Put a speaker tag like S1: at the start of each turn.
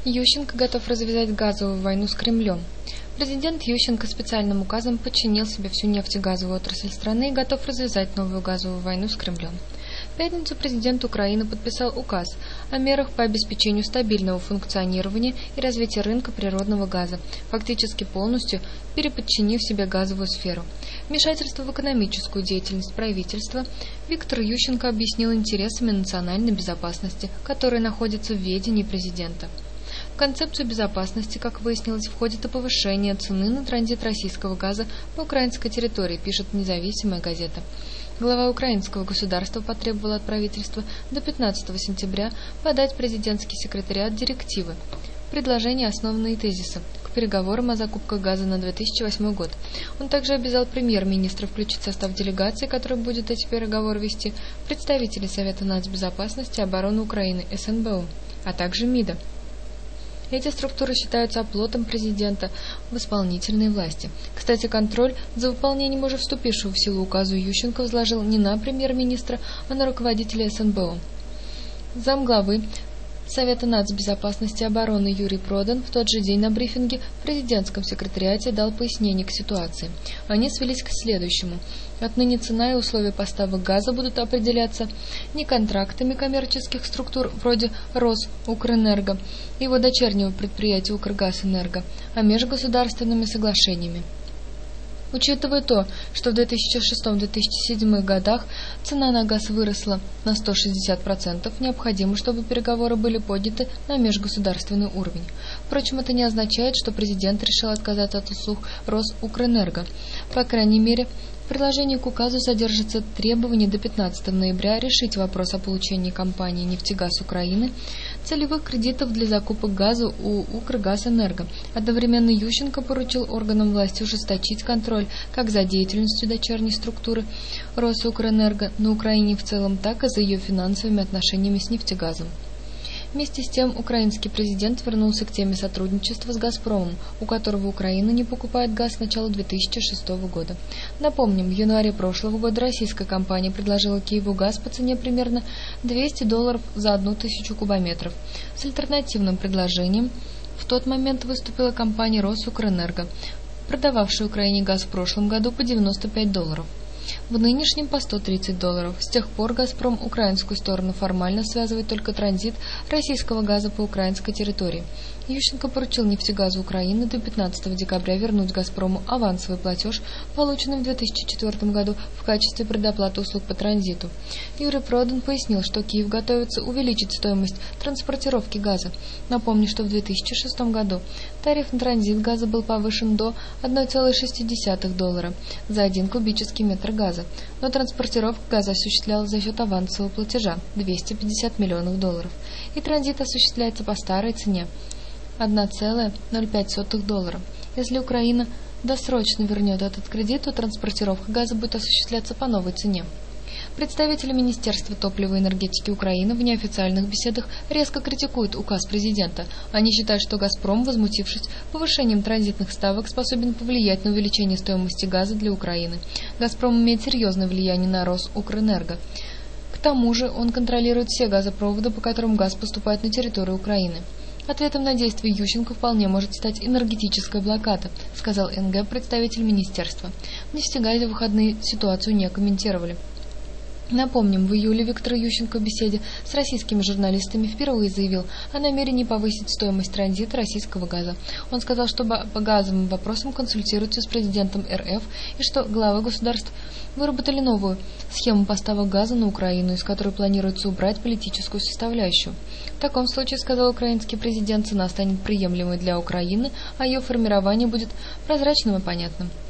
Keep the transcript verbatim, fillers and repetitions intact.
S1: Ющенко готов развязать газовую войну с Кремлем. Президент Ющенко специальным указом подчинил себе всю нефтегазовую отрасль страны и готов развязать новую газовую войну с Кремлем. В пятницу президент Украины подписал указ о мерах по обеспечению стабильного функционирования и развития рынка природного газа, фактически полностью переподчинив себе газовую сферу. Вмешательство в экономическую деятельность правительства Виктор Ющенко объяснил интересами национальной безопасности, которые находятся в ведении президента. В концепцию безопасности, как выяснилось, входит и повышение цены на транзит российского газа по украинской территории, пишет независимая газета. Глава украинского государства потребовал от правительства до пятнадцатого сентября подать президентский секретариат директивы, предложения, основанные тезисы, к переговорам о закупках газа на две тысячи восьмой год. Он также обязал премьер-министра включить в состав делегации, которая будет эти переговоры вести, представителей Совета нацбезопасности и обороны Украины, эс эн бэ о, а также МИДа. Эти структуры считаются оплотом президента в исполнительной власти. Кстати, контроль за выполнением уже вступившего в силу указа Ющенко возложил не на премьер-министра, а на руководителя эс эн бэ о. Замглавы Совета нацбезопасности и обороны Юрий Продан в тот же день на брифинге в президентском секретариате дал пояснение к ситуации. Они свелись к следующему. Отныне цена и условия поставок газа будут определяться не контрактами коммерческих структур вроде Росукрэнерго и его дочернего предприятия Укргазэнерго, а межгосударственными соглашениями. Учитывая то, что в две тысячи шестом — две тысячи седьмом годах цена на газ выросла на сто шестьдесят процентов, необходимо, чтобы переговоры были подняты на межгосударственный уровень. Впрочем, это не означает, что президент решил отказаться от услуг Росукрэнерго. По крайней мере, в приложении к указу содержится требование до пятнадцатого ноября решить вопрос о получении компании «Нефтегаз Украины» целевых кредитов для закупок газа у Укргазэнерго. Одновременно Ющенко поручил органам власти ужесточить контроль как за деятельностью дочерней структуры Росукрэнерго на Украине в целом, так и за ее финансовыми отношениями с нефтегазом. Вместе с тем, украинский президент вернулся к теме сотрудничества с «Газпромом», у которого Украина не покупает газ с начала две тысячи шестого года. Напомним, в январе прошлого года российская компания предложила Киеву газ по цене примерно двести долларов за одну тысячу кубометров. С альтернативным предложением в тот момент выступила компания «Росукрэнерго», продававшая Украине газ в прошлом году по девяносто пять долларов. В нынешнем по сто тридцать долларов. С тех пор «Газпром» украинскую сторону формально связывает только транзит российского газа по украинской территории. Ющенко поручил «Нефтегазу Украины» до пятнадцатого декабря вернуть «Газпрому» авансовый платеж, полученный в две тысячи четвёртом году в качестве предоплаты услуг по транзиту. Юрий Продан пояснил, что Киев готовится увеличить стоимость транспортировки газа. Напомню, что в две тысячи шестом году тариф на транзит газа был повышен до одна целых шесть десятых доллара за один кубический метр газа, но транспортировка газа осуществлялась за счет авансового платежа двести пятьдесят миллионов долларов, и транзит осуществляется по старой цене одна целая ноль пять сотых доллара. Если Украина досрочно вернет этот кредит, то транспортировка газа будет осуществляться по новой цене. Представители Министерства топлива и энергетики Украины в неофициальных беседах резко критикуют указ президента. Они считают, что «Газпром», возмутившись повышением транзитных ставок, способен повлиять на увеличение стоимости газа для Украины. «Газпром» имеет серьезное влияние на Росукрэнерго. К тому же он контролирует все газопроводы, по которым газ поступает на территорию Украины. Ответом на действия Ющенко вполне может стать энергетическая блокада, сказал эн гэ представитель министерства. В «Нефтегазе» в выходные ситуацию не комментировали. Напомним, в июле Виктор Ющенко в беседе с российскими журналистами впервые заявил о намерении повысить стоимость транзита российского газа. Он сказал, что по газовым вопросам консультируются с президентом эр эф и что главы государств выработали новую схему поставок газа на Украину, из которой планируется убрать политическую составляющую. В таком случае, сказал украинский президент, цена станет приемлемой для Украины, а ее формирование будет прозрачным и понятным.